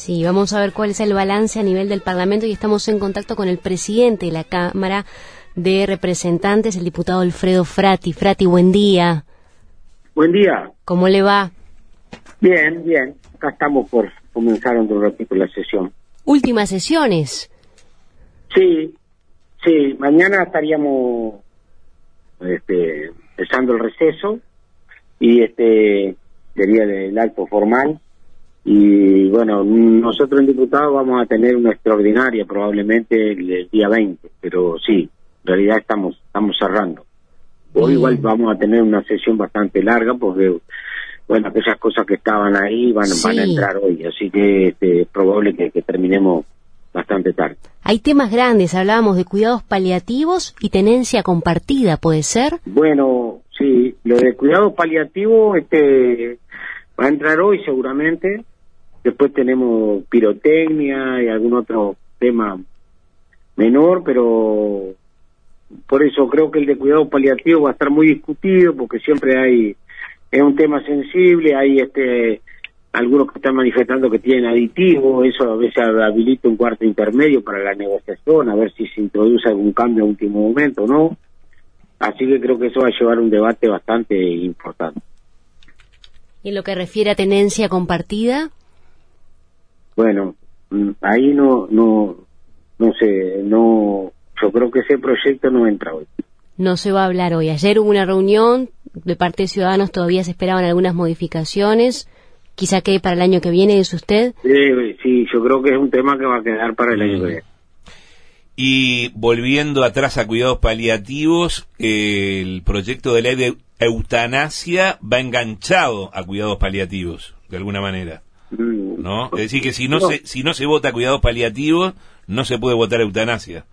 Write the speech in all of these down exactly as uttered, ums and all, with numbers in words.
Sí, vamos a ver cuál es el balance a nivel del Parlamento y estamos en contacto con el presidente de la Cámara de Representantes, el diputado Alfredo Frati. Frati, buen día. Buen día. ¿Cómo le va? Bien, bien. Acá estamos por comenzar un ratito la sesión. Últimas sesiones. Sí, sí. Mañana estaríamos este, empezando el receso y este sería el acto formal. Y bueno, nosotros en diputados vamos a tener una extraordinaria probablemente el, el día veinte, pero sí, en realidad estamos estamos cerrando. Hoy Bien. Igual vamos a tener una sesión bastante larga porque, bueno, aquellas cosas que estaban ahí van, Sí. van a entrar hoy, así que este, es probable que, que terminemos bastante tarde. Hay temas grandes, hablábamos de cuidados paliativos y tenencia compartida, ¿puede ser? Bueno, sí, lo de cuidado paliativo este, va a entrar hoy seguramente. Después tenemos pirotecnia y algún otro tema menor, pero por eso creo que el de cuidado paliativo va a estar muy discutido, porque siempre hay, es un tema sensible, hay este algunos que están manifestando que tienen aditivos, eso a veces habilita un cuarto intermedio para la negociación, a ver si se introduce algún cambio a último momento o no. Así que creo que eso va a llevar un debate bastante importante. ¿Y en lo que refiere a tenencia compartida? Bueno, ahí no, no, no sé, no, yo creo que ese proyecto no entra hoy. No se va a hablar hoy. Ayer hubo una reunión de parte de Ciudadanos, todavía se esperaban algunas modificaciones, quizá que para el año que viene, ¿es usted? Sí, sí, yo creo que es un tema que va a quedar para el año que viene. Y volviendo atrás a cuidados paliativos, eh, el proyecto de ley de eutanasia va enganchado a cuidados paliativos, de alguna manera, ¿no? Es decir, que si no, no. se si no se vota cuidados paliativos, no se puede votar eutanasia.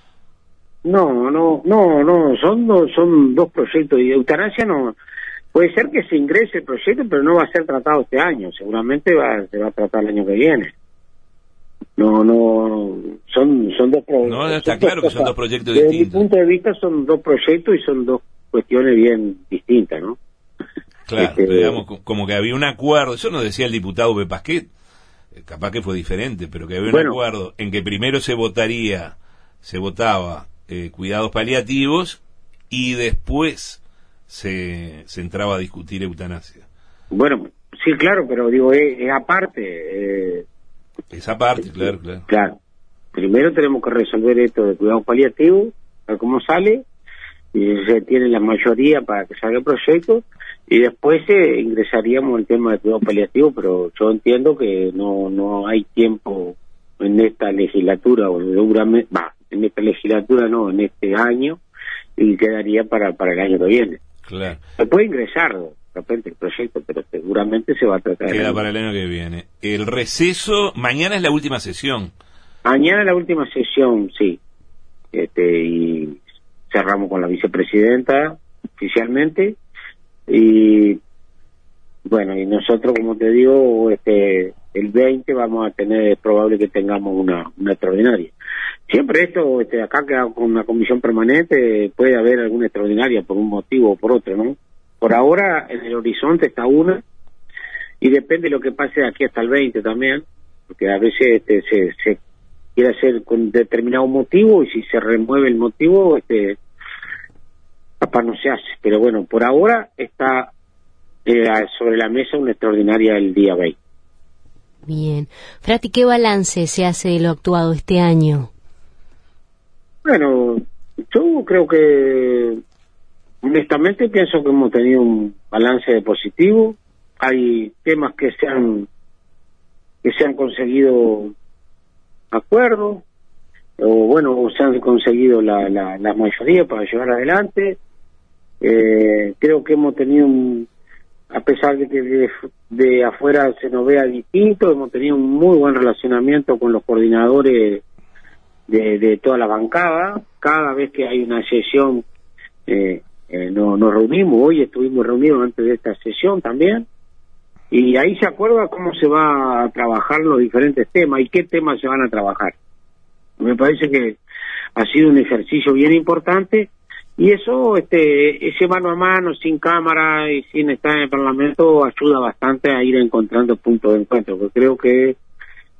No, no, no, no, son dos, son dos proyectos, y eutanasia no, puede ser que se ingrese el proyecto, pero no va a ser tratado este año, seguramente va, se va a tratar el año que viene. No, no, son, son dos proyectos. No, está claro que son dos proyectos Desde distintos. mi punto de vista son dos proyectos y son dos cuestiones bien distintas, ¿no? Claro, Este, digamos, co- como que había un acuerdo, eso nos decía el diputado Pepasquet, eh, capaz que fue diferente, pero que había un Bueno. acuerdo en que primero se votaría, se votaba eh, cuidados paliativos y después se, se entraba a discutir eutanasia. Bueno, sí, claro, pero digo, es, es aparte. Eh, Esa parte, claro, claro. claro, primero tenemos que resolver esto de cuidados paliativos, a ver cómo sale, y se tiene la mayoría para que salga el proyecto, y después eh, ingresaríamos el tema de cuidados paliativos, pero yo entiendo que no no hay tiempo en esta legislatura, o seguramente, bah, en esta legislatura no, en este año, y quedaría para, para el año que viene. Claro. Se puede ingresar de repente el proyecto, pero seguramente se va a tratar. Queda el- para el año que viene. El receso, mañana es la última sesión. Mañana la última sesión, sí. Este, y cerramos con la vicepresidenta oficialmente. Y bueno, y nosotros, como te digo, este, el veinte vamos a tener, es probable que tengamos una, una extraordinaria. Siempre esto, este, acá queda con una comisión permanente, puede haber alguna extraordinaria por un motivo o por otro, ¿no? Por ahora, en el horizonte está una, y depende de lo que pase de aquí hasta el veinte también, porque a veces este, se, se quiere hacer con determinado motivo, y si se remueve el motivo, este, capaz no se hace. Pero bueno, por ahora está eh, sobre la mesa una extraordinaria el día veinte. Bien. Frati, ¿qué balance se hace de lo actuado este año? Bueno, yo creo que, honestamente, pienso que hemos tenido un balance positivo. Hay temas que se han que se han conseguido acuerdos, o bueno, o se han conseguido la, la, la mayoría para llevar adelante. Eh, creo que hemos tenido, un, a pesar de que de, de afuera se nos vea distinto, hemos tenido un muy buen relacionamiento con los coordinadores de, de toda la bancada. Cada vez que hay una sesión eh, eh, no, nos reunimos. Hoy estuvimos reunidos antes de esta sesión también, y ahí se acuerda cómo se va a trabajar los diferentes temas y qué temas se van a trabajar. Me parece que ha sido un ejercicio bien importante, y eso, este, ese mano a mano, sin cámara y sin estar en el Parlamento, ayuda bastante a ir encontrando puntos de encuentro, porque creo que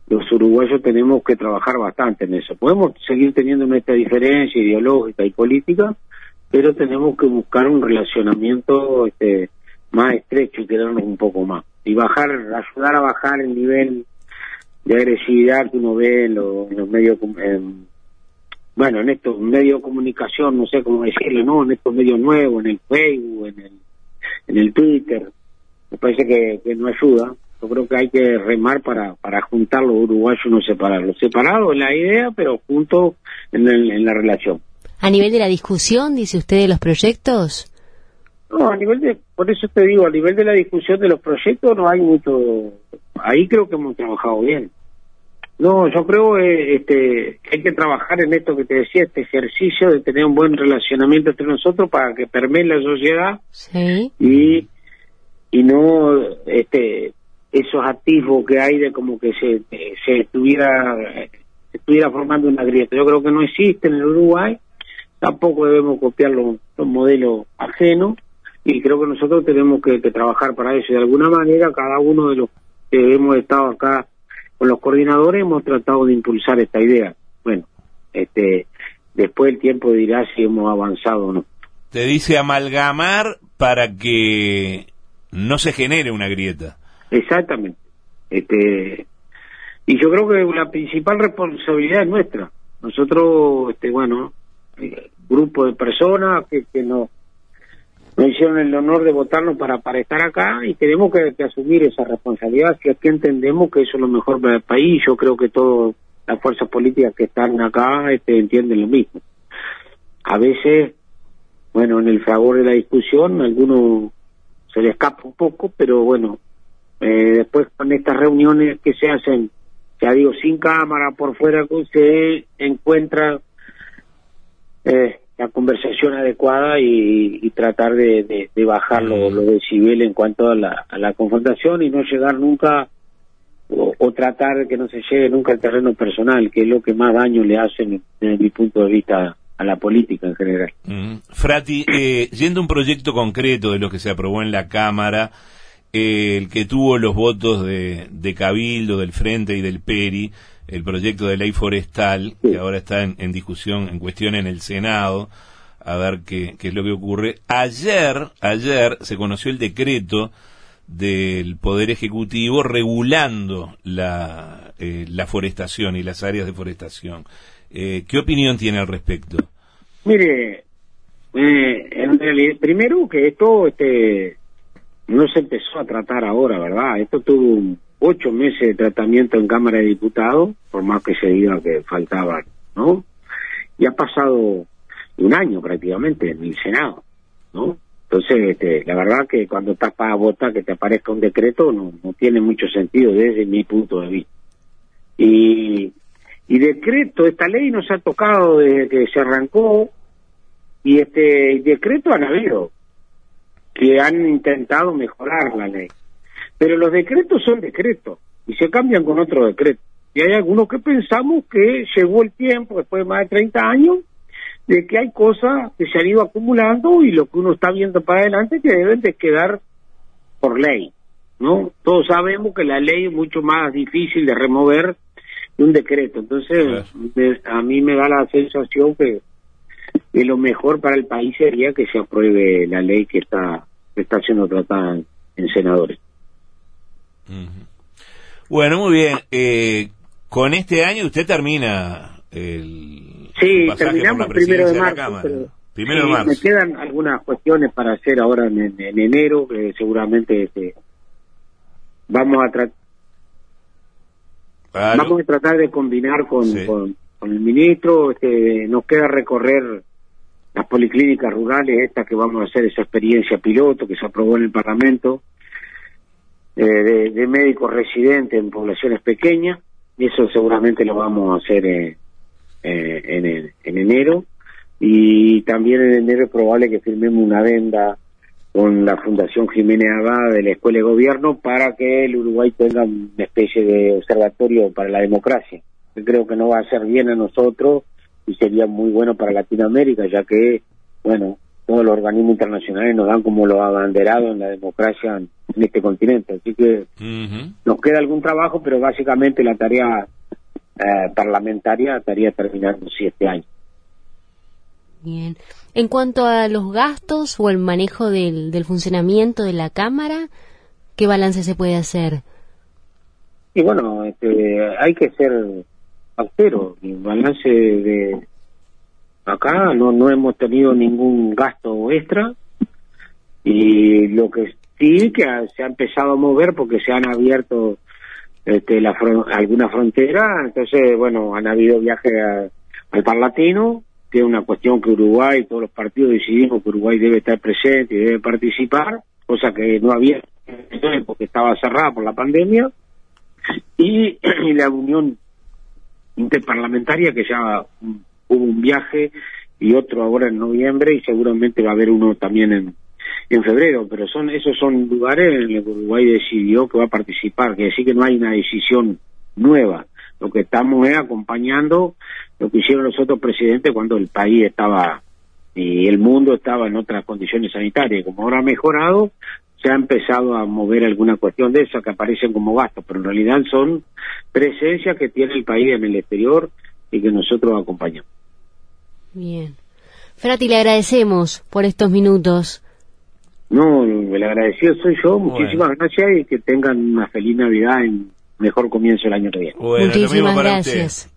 los uruguayos tenemos que trabajar bastante en eso. Podemos seguir teniendo nuestra diferencia ideológica y política, pero tenemos que buscar un relacionamiento este, más estrecho y quedarnos un poco más. Y bajar, ayudar a bajar el nivel de agresividad que uno ve en los, en los medios, en, bueno, en estos medios de comunicación, no sé cómo decirlo, ¿no? En estos medios nuevos, en el Facebook, en el, en el Twitter. Me parece que, que no ayuda. Yo creo que hay que remar para para juntar los uruguayos y no separarlos. Separados en la idea, pero juntos en, el, en la relación. A nivel de la discusión, dice usted, de los proyectos. No, a nivel de, por eso te digo, a nivel de la discusión de los proyectos no hay mucho. Ahí creo que hemos trabajado bien. No, yo creo eh, este hay que trabajar en esto que te decía, este ejercicio de tener un buen relacionamiento entre nosotros para que permee la sociedad. Sí. y y no este esos atisbos que hay de como que se se estuviera se estuviera formando una grieta. Yo creo que no existe en el Uruguay, tampoco debemos copiar los, los modelos ajenos, y creo que nosotros tenemos que, que trabajar para eso. De alguna manera, cada uno de los que hemos estado acá con los coordinadores hemos tratado de impulsar esta idea. Bueno, este después el tiempo dirá si hemos avanzado o no. Te dice amalgamar para que no se genere una grieta. Exactamente. Este y yo creo que la principal responsabilidad es nuestra. Nosotros, este bueno, eh, grupo de personas que, que nos, nos hicieron el honor de votarnos para, para estar acá, y tenemos que, que asumir esa responsabilidad, si es que entendemos que eso es lo mejor para el país. Yo creo que todas las fuerzas políticas que están acá este, entienden lo mismo. A veces, bueno, en el fragor de la discusión, a algunos se le escapa un poco, pero bueno, eh, después con estas reuniones que se hacen, ya digo, sin cámara, por fuera, se encuentra eh, la conversación adecuada y, y tratar de, de, de bajar los lo decibeles en cuanto a la, a la confrontación, y no llegar nunca, o, o tratar de que no se llegue nunca al terreno personal, que es lo que más daño le hacen, desde mi punto de vista, a la política en general. Mm. Frati, eh, yendo a un proyecto concreto de lo que se aprobó en la Cámara, eh, el que tuvo los votos de, de Cabildo, del Frente y del Peri, el proyecto de ley forestal, sí, que ahora está en, en discusión, en cuestión en el Senado, a ver qué, qué es lo que ocurre. Ayer, ayer se conoció el decreto del Poder Ejecutivo regulando la, eh, la forestación y las áreas de forestación. Eh, ¿Qué opinión tiene al respecto? Mire, eh, en realidad, primero que esto este no se empezó a tratar ahora, ¿verdad? Esto tuvo ocho meses de tratamiento en Cámara de Diputados, por más que se diga que faltaban, ¿no? Y ha pasado un año prácticamente en el Senado, ¿no? Entonces, este, la verdad que cuando estás para votar que te aparezca un decreto no, no tiene mucho sentido desde mi punto de vista. Y, y decreto, esta ley nos ha tocado desde que se arrancó, y este decreto han habido, que han intentado mejorar la ley. Pero los decretos son decretos, y se cambian con otro decreto. Y hay algunos que pensamos que llegó el tiempo, después de más de treinta años, de que hay cosas que se han ido acumulando, y lo que uno está viendo para adelante que deben de quedar por ley, ¿no? Todos sabemos que la ley es mucho más difícil de remover que un decreto. Entonces, claro, me, a mí me da la sensación que, que lo mejor para el país sería que se apruebe la ley que está, que está siendo tratada en, en senadores. Bueno, muy bien. Eh, con este año usted termina el sí, terminamos el primero de marzo. La pero, primero sí, de marzo. Me quedan algunas cuestiones para hacer ahora en, en, en enero, que seguramente este, vamos a tratar. Claro. Vamos a tratar de combinar con, sí. con, con el ministro. Este, nos queda recorrer las policlínicas rurales, estas que vamos a hacer, esa experiencia piloto que se aprobó en el Parlamento, eh, de, de médicos residentes en poblaciones pequeñas, y eso seguramente lo vamos a hacer eh, eh, en, el, en enero, y también en enero es probable que firmemos una adenda con la Fundación Jiménez Abad de la Escuela de Gobierno para que el Uruguay tenga una especie de observatorio para la democracia. Yo creo que nos va a hacer bien a nosotros y sería muy bueno para Latinoamérica, ya que, bueno, todos los organismos internacionales nos dan como los abanderados en la democracia en, en este continente. Así que uh-huh. nos queda algún trabajo, pero básicamente la tarea eh, parlamentaria estaría terminando este año. Bien. En cuanto a los gastos o el manejo del, del funcionamiento de la Cámara, ¿qué balance se puede hacer? Y bueno, este, hay que ser austero. El balance de acá no no hemos tenido ningún gasto extra, y lo que sí que ha, se ha empezado a mover porque se han abierto este, la fron- alguna frontera. Entonces, bueno, han habido viajes a, al Parlatino, que es una cuestión que Uruguay, todos los partidos decidimos que Uruguay debe estar presente y debe participar, cosa que no había porque estaba cerrada por la pandemia, y, y la unión interparlamentaria, que ya um, hubo un viaje y otro ahora en noviembre, y seguramente va a haber uno también en, en febrero, pero son esos son lugares en los que Uruguay decidió que va a participar, que decir que no hay una decisión nueva. Lo que estamos es acompañando lo que hicieron los otros presidentes cuando el país estaba y el mundo estaba en otras condiciones sanitarias. Como ahora ha mejorado, se ha empezado a mover alguna cuestión de esa que aparecen como gastos, pero en realidad son presencias que tiene el país en el exterior y que nosotros acompañamos. Bien. Frati, le agradecemos por estos minutos. No, el agradecido soy yo. Muchísimas bueno. gracias, y que tengan una feliz Navidad y mejor comienzo el año que viene. Bueno, muchísimas gracias.